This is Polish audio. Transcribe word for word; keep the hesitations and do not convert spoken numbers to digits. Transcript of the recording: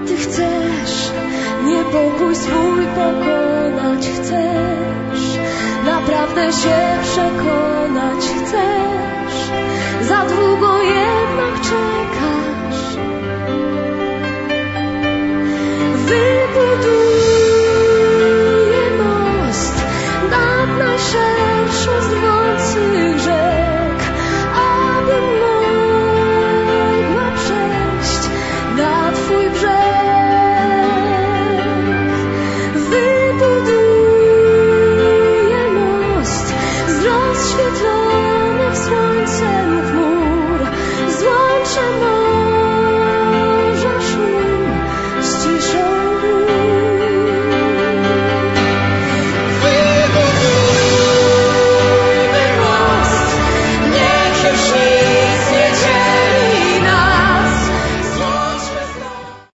Ty chcesz niepokój swój pokonać, chcesz naprawdę się przekonać, chcesz, za długo jednak czekasz. Wybuduję most nad najszerszą z drwiących rzek, abym mogła przejść na Twój brzeg.